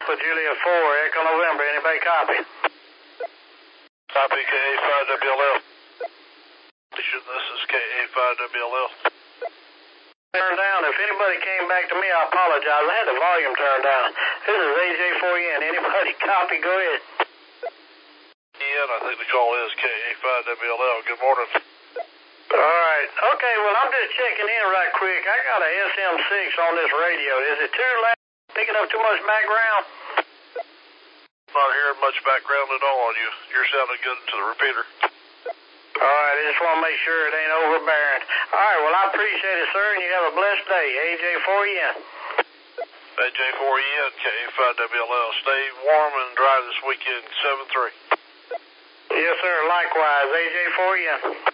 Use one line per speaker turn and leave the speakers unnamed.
For Juliet 4, Echo November. Anybody copy?
Copy, KA5WLL. This is KA5WLL.
Turned down. If anybody came back to me, I apologize. I had the volume turned down. This is AJ4N. Anybody copy? Go ahead.
Yeah, I think the call is KA5WLL. Good morning.
All right. Okay, well, I'm just checking in right quick. I got a SM6 on this radio. Is it too loud? Picking up too much background?
Not hearing much background at all on you. You're sounding good to the repeater.
All right, I just want to make sure it ain't overbearing. All right, well, I appreciate it, sir, and you have a blessed day. AJ4N.
AJ4N, KA5WLL. Stay warm and dry this weekend, 7-3.
Yes, sir, likewise, AJ4N.